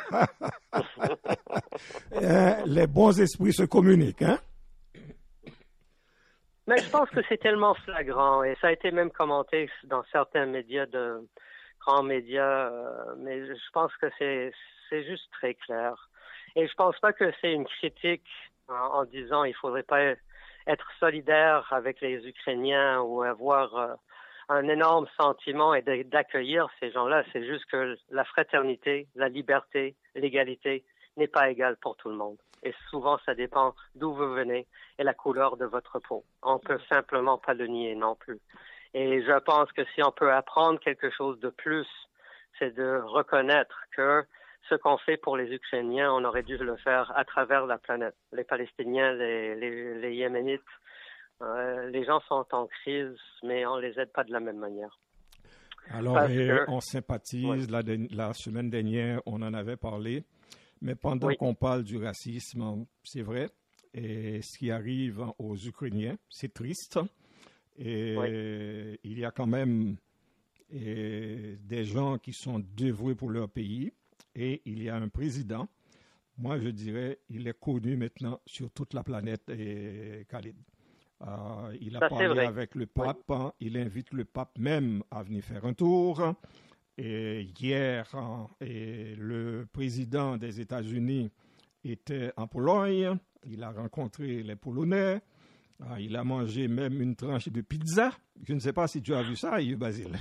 euh, les bons esprits se communiquent, hein? Mais je pense que c'est tellement flagrant et ça a été même commenté dans certains médias, de grands médias, euh, mais je pense que c'est c'est juste très clair. Et je pense pas que c'est une critique en, en disant il faudrait pas être solidaire avec les Ukrainiens ou avoir euh, un énorme sentiment et de, d'accueillir ces gens-là. C'est juste que la fraternité, la liberté, l'égalité n'est pas égale pour tout le monde. Et souvent, ça dépend d'où vous venez et la couleur de votre peau. On peut simplement pas le nier non plus. Et je pense que si on peut apprendre quelque chose de plus, c'est de reconnaître que ce qu'on fait pour les Ukrainiens, on aurait dû le faire à travers la planète. Les Palestiniens, les, les, les Yéménites, euh, les gens sont en crise, mais on les aide pas de la même manière. Alors, et que... on sympathise. Ouais. La, la semaine dernière, on en avait parlé. Mais pendant oui. qu'on parle du racisme, c'est vrai, et ce qui arrive aux Ukrainiens, c'est triste. Et oui. il y a quand même et, des gens qui sont dévoués pour leur pays. Et il y a un président, moi je dirais, il est connu maintenant sur toute la planète, et Khalid. Euh, il a Ça, parlé avec le pape, oui. hein, il invite le pape même à venir faire un tour. Et hier, et le président des États-Unis était en Pologne. Il a rencontré les Polonais. Il a mangé même une tranche de pizza. Je ne sais pas si tu as vu ça, Yves Basile.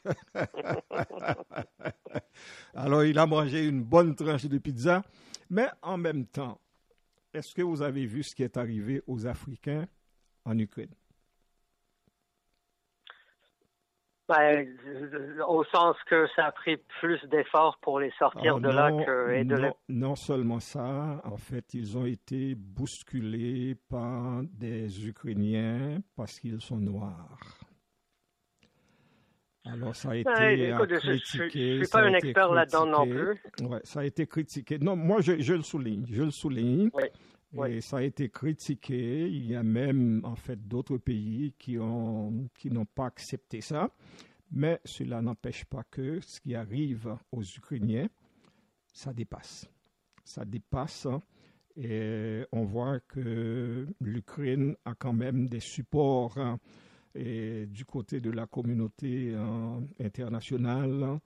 Alors, il a mangé une bonne tranche de pizza. Mais en même temps, est-ce que vous avez vu ce qui est arrivé aux Africains en Ukraine? Ben, au sens que ça a pris plus d'efforts pour les sortir oh, de non, là que et de non, les... non seulement ça, en fait, ils ont été bousculés par des Ukrainiens parce qu'ils sont noirs. Alors, ça a été ben, écoute, critiqué. Je ne suis pas un expert là-dedans non plus. Ouais, ça a été critiqué. Non, moi, je, je le souligne. Je le souligne. Oui. Et oui. ça a été critiqué. Il y a même, en fait, d'autres pays qui ont, qui n'ont pas accepté ça. Mais cela n'empêche pas que ce qui arrive aux Ukrainiens, ça dépasse. Ça dépasse. Et on voit que l'Ukraine a quand même des supports et du côté de la communauté euh, internationale.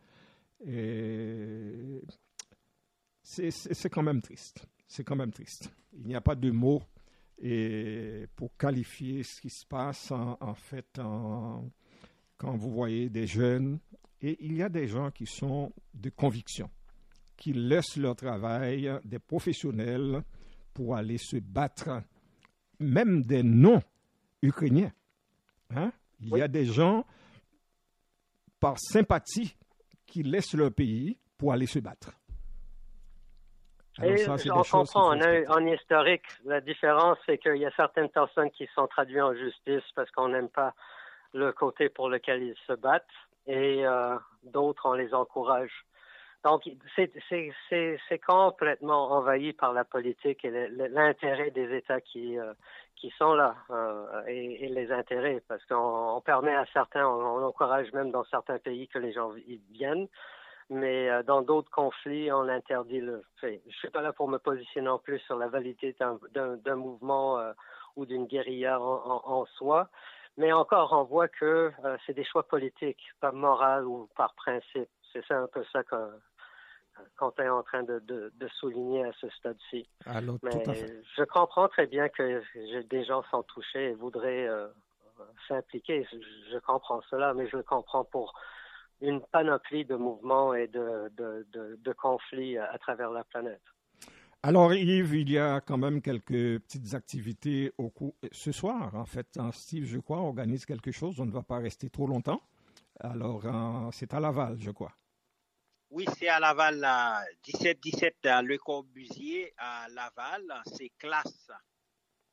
Et c'est, c'est, c'est quand même triste. C'est quand même triste. Il n'y a pas de mots et pour qualifier ce qui se passe en, en fait en, quand vous voyez des jeunes. Et il y a des gens qui sont de conviction, qui laissent leur travail, des professionnels, pour aller se battre, même des non-ukrainiens. Hein? Il oui. y a des gens, par sympathie, qui laissent leur pays pour aller se battre. Alors, ça, c'est on comprend, en, en historique, la différence, c'est qu'il y a certaines personnes qui sont traduites en justice parce qu'on n'aime pas le côté pour lequel ils se battent, et euh, d'autres, on les encourage. Donc, c'est, c'est, c'est, c'est complètement envahi par la politique et le, l'intérêt des États qui, euh, qui sont là, euh, et, et les intérêts, parce qu'on on permet à certains, on, on encourage même dans certains pays que les gens y viennent, mais euh, dans d'autres conflits, on interdit le fait. Je suis pas là pour me positionner non plus sur la validité d'un, d'un, d'un mouvement euh, ou d'une guérilla en, en, en soi, mais encore, on voit que euh, c'est des choix politiques, pas moral ou par principe. C'est ça un peu ça que qu'on est en train de, de, de souligner à ce stade-ci. Alors, mais tout à fait. Je comprends très bien que des gens sont touchés et voudraient euh, s'impliquer. Je, je comprends cela, mais je le comprends pour une panoplie de mouvements et de, de, de, de conflits à travers la planète. Alors, Yves, il y a quand même quelques petites activités au cours... ce soir. En fait, Steve, je crois, organise quelque chose. On ne va pas rester trop longtemps. Alors, euh, c'est à Laval, je crois. Oui, c'est à Laval, là, dix-sept dix-sept à Le Corbusier, à Laval. C'est classe.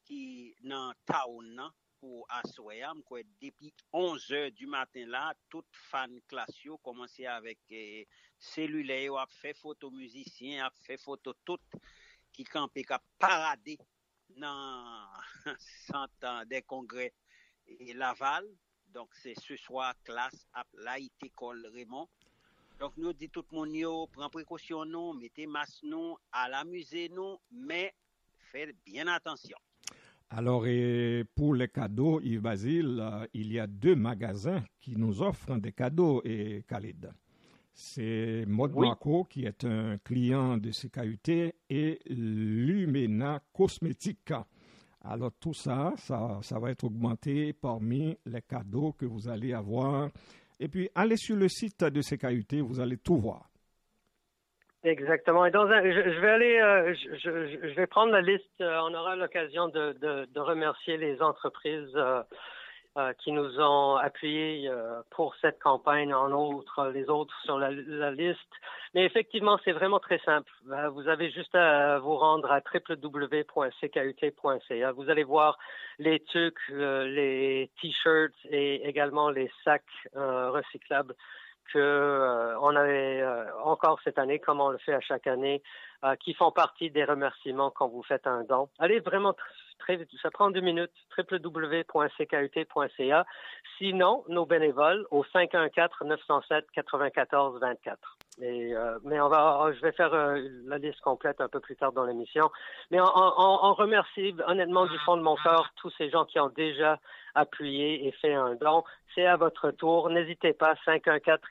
qui dans town nan, pour assoyam quoi depuis onze heures du matin là, toute fan classe yo commencé avec eh, cellulaire, a fait photo musicien, a fait photo tout qui campé cap parader dans centre des congrès et Laval. Donc c'est ce soir classe à l'A I T école Raymond. Donc nous dit tout le monde yo prend précaution non, mettez masque non, à l'amuser non, mais faites bien attention. Alors, et pour les cadeaux, Yves Basile, euh, il y a deux magasins qui nous offrent des cadeaux, et Khalid. C'est Mode Oui. Marco, qui est un client de C K U T, et Lumena Cosmétique. Alors, tout ça, ça, ça va être augmenté parmi les cadeaux que vous allez avoir. Et puis, allez sur le site de C K U T, vous allez tout voir. Exactement. Et dans un, je, je vais aller, euh, je, je, je vais prendre la liste. Euh, on aura l'occasion de, de, de remercier les entreprises euh, euh, qui nous ont appuyés euh, pour cette campagne, en outre les autres sur la, la liste. Mais effectivement, c'est vraiment très simple. Euh, vous avez juste à vous rendre à w w w point c k u t point c a. Vous allez voir les tucs, euh, les t-shirts et également les sacs euh, recyclables que euh, on avait euh, encore cette année, comme on le fait à chaque année, euh, qui font partie des remerciements quand vous faites un don. Allez vraiment très vite, ça prend deux minutes, w w w point c k u t point c a. Sinon, nos bénévoles au cinq un quatre neuf zéro sept quatre-vingt-quatorze vingt-quatre. Et, euh, mais on va, je vais faire euh, la liste complète un peu plus tard dans l'émission. Mais on, on, on remercie honnêtement du fond de mon cœur tous ces gens qui ont déjà appuyé et fait un don. C'est à votre tour. N'hésitez pas, cinq un quatre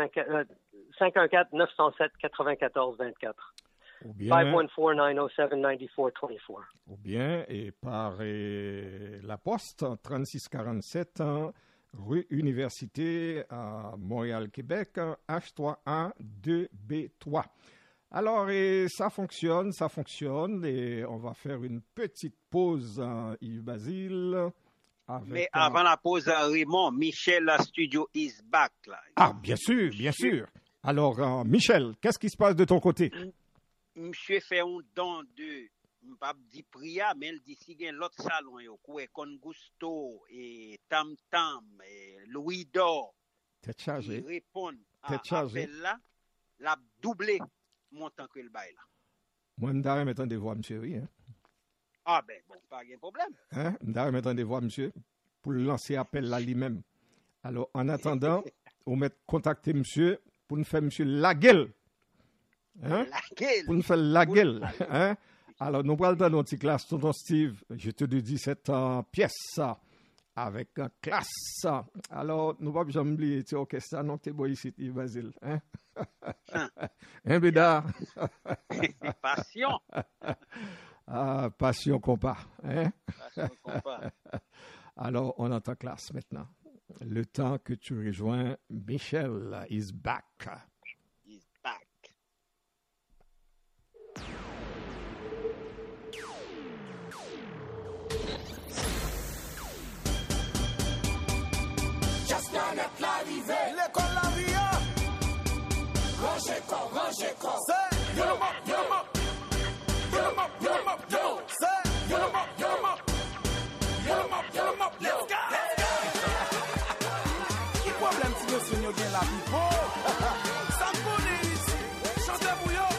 neuf zéro sept quatre-vingt-quatorze vingt-quatre. Ou bien, cinq un quatre neuf zéro sept neuf quatre deux quatre. ou bien et par eh, la poste, trente-six quarante-sept, hein, rue Université à Montréal, Québec, H trois A deux B trois. Alors, et ça fonctionne, ça fonctionne, et on va faire une petite pause, hein, Yves Basile. Avec, Mais avant la pause, Raymond, Michel, la studio is back là. Ah, bien sûr, bien sûr. Alors, euh, Michel, qu'est-ce qui se passe de ton côté? Monsieur fait un don de, pas dit priya, mais il dit si gen l'autre salon yo, quoi, Con Gusto et Tam Tam et Louis d'Or. T'es chargé. Qui répondent à T'es chargé. appel là, l'a doublé montant que le bail là. Moi, m'dare mettre des voix, monsieur, oui. Hein? Ah ben bon, pas de problème. Hein? M'dare mettre des voix, monsieur, pour lancer appel là lui-même. Alors, en attendant, on met contacter monsieur pour nous faire monsieur la gueule. Hein? La gueule. Pour nous faire la gueule. Hein? Alors, nous prenons dans notre classe, tonton Steve, je te dis cette uh, pièce avec une classe. Alors, nous ne pouvons pas oublier, tu sais, ça, non, tu es beau ici, Yves Basile. Hein? Hein, Bédard? Passion. Ah, passion compas. Hein? Passion compas. Alors, on entend classe maintenant. Le temps que tu rejoins Michel is back. He's back. Cascanette l'arrivée, l'école la via. Rangez corps, rangez corps. C'est yo mo, yo mo. Yo mo, yo mo, yo. C'est yo mo, yo mo. Yo mo, yo mo, let's go. Qui problème si monsieur nous gagne la pipo? Ça connaît ici. Chantez pour yo.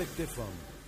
respecter femme.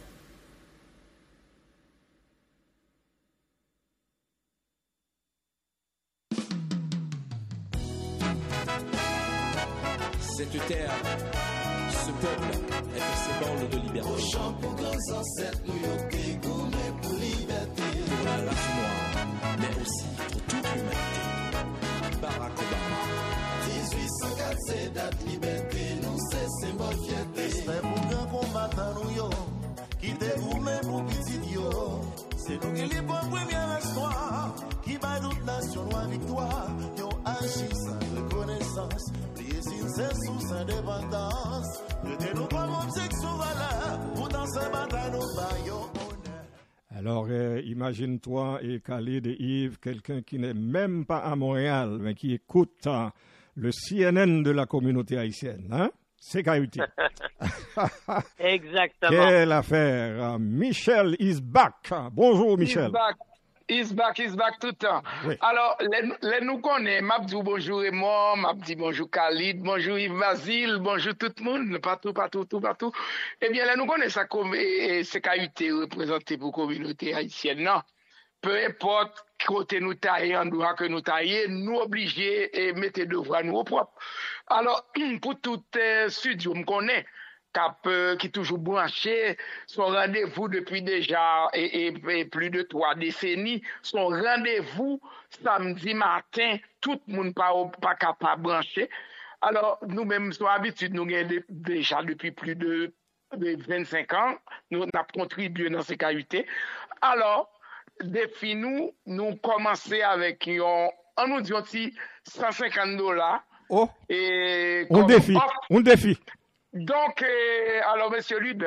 Cette terre, ce peuple est de ces bandes de liberté. Au champ pour grands ancêtres, nous y pour liberté. Pour la race noire, mais aussi pour toute l'humanité. Barack Obama. dix-huit cent quatre, c'est date liberté, nous c'est symbole fierté. J'espère pour grand combattant nous yo, qui dégoûme pour petit yo. C'est nous qui les bonnes premières histoires, qui bat toute nation noire victoire. Yo agis sans reconnaissance. C'est sous indépendance. Mettez-nous comme objection valeur. Pour dans ce bataille, nous baillons. Alors, euh, imagine-toi, et Khalid et Yves, quelqu'un qui n'est même pas à Montréal, mais qui écoute hein, le C N N de la communauté haïtienne. Hein? C K U T. Exactement. Quelle affaire. Michel is back. Bonjour, Michel. Is back. Is back, is back tout le temps. Oui. Alors, les, les nous connaissons, m'a dit bonjour Raymond, m'a dit bonjour Khalid, bonjour Yves Basile, bonjour tout le monde, partout, partout, tout, partout. Eh bien, les nous connaissons ça comme C K U T représenté pour la communauté haïtienne. Non, peu importe côté nous taillons, endroit que nous taillons, nous obligés et mettez devoir nous au propre. Alors, pour tout euh, studio, me connaît. Cap, euh, qui toujours branché, son rendez-vous depuis déjà et, et, et plus de trois décennies, son rendez-vous samedi matin, tout le monde pas pas capable de brancher. Alors nous-mêmes sommes habitués, nous avons déjà depuis plus de, de vingt-cinq ans, nous avons contribué dans ces K U T. Alors, défi nous, nous commençons avec un, on nous dit aussi cent cinquante dollars. Oh, et on défie, on défie. Donc, euh, alors, monsieur Lude,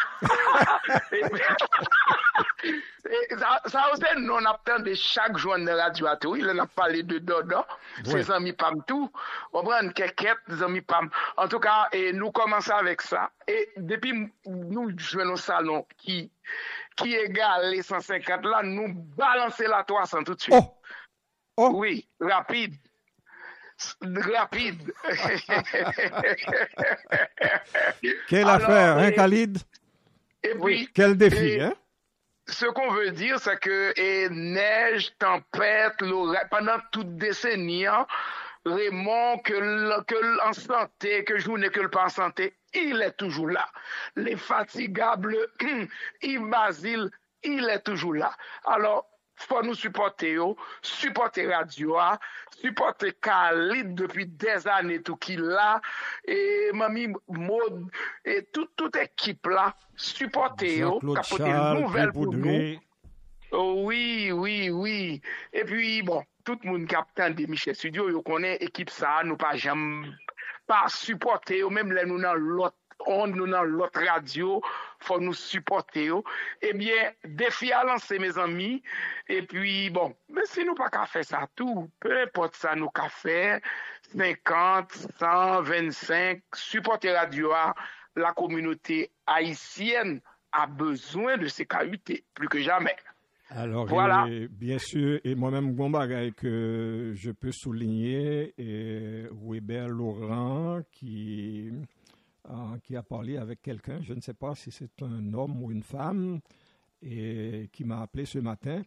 ça, ça aussi, nous, on attend de chaque jour de radio à tout. Il en a parlé de Dodo, oui. Ses amis Pam tout. On prend une quéquette, des amis Pam. En tout cas, et nous commençons avec ça. Et depuis, nous jouons au salon qui, qui égale les cent cinquante là, nous balançons la trois cents tout de suite. Oh. Oh. Oui, rapide. Rapide. Quelle Alors, affaire, hein, Khalid? Et puis, quel défi, et, hein? Ce qu'on veut dire, c'est que et neige, tempête, l'orage, pendant toute décennie, hein, Raymond, que, que en santé, que journée, que le pas en santé, il est toujours là. Les fatigables, Yves Basile, il est toujours là. Alors, faut nous supporter, supporter Radio, supporter Khalid depuis des années, tout qu'il a, et Mamie Maud, et toute, toute équipe là, supporter, capoter une nouvelle pour nous. Oh, oui, oui, oui. Et puis, bon, tout le monde capitaine de Michel Studio, il connaît l'équipe ça, nous pas jamais, pas supporter, même là, nous dans l'autre. On nous dans l'autre radio, faut nous supporter. Eh bien, défi à lancer, mes amis. Et puis, bon, mais si nous pas qu'à faire ça tout, peu importe ça, nous qu'à faire, cinquante, cent, vingt-cinq, supporter radio, la communauté haïtienne a besoin de ces K U T, plus que jamais. Alors, voilà. Et, bien sûr, et moi-même, bon bagay que je peux souligner, et Weber Laurent, qui... Euh, qui a parlé avec quelqu'un, je ne sais pas si c'est un homme ou une femme, et qui m'a appelé ce matin